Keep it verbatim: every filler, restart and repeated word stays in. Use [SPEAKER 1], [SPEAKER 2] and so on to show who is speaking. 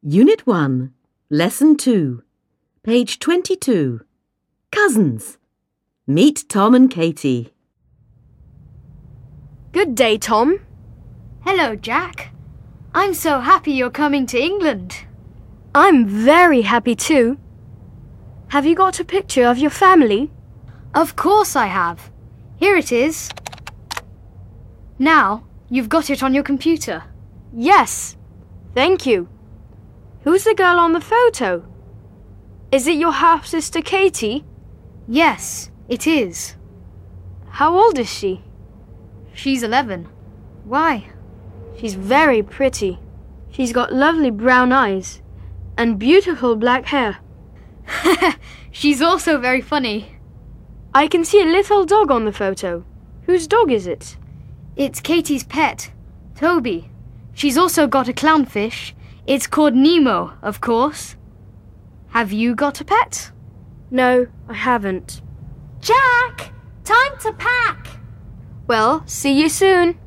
[SPEAKER 1] Unit one, Lesson two, page twenty-two. Cousins. Meet Tom and Katie.
[SPEAKER 2] Good day, Tom.
[SPEAKER 3] Hello, Jack. I'm so happy you're coming to England.
[SPEAKER 2] I'm very happy too. Have you got a picture of your family?
[SPEAKER 3] Of course I have. Here it is. Now, you've got it on your computer.
[SPEAKER 2] Yes. Thank you. Who's the girl on the photo? Is it your half-sister Katie?
[SPEAKER 3] Yes, it is.
[SPEAKER 2] How old is she?
[SPEAKER 3] She's eleven. Why?
[SPEAKER 2] She's very pretty. She's got lovely brown eyes and beautiful black hair.
[SPEAKER 3] She's also very funny.
[SPEAKER 2] I can see a little dog on the photo. Whose dog is it?
[SPEAKER 3] It's Katie's pet, Toby. She's also got a clownfish. It's called Nemo, of course. Have you got a pet?
[SPEAKER 2] No, I haven't.
[SPEAKER 3] Jack! Time to pack!
[SPEAKER 2] Well, see you soon.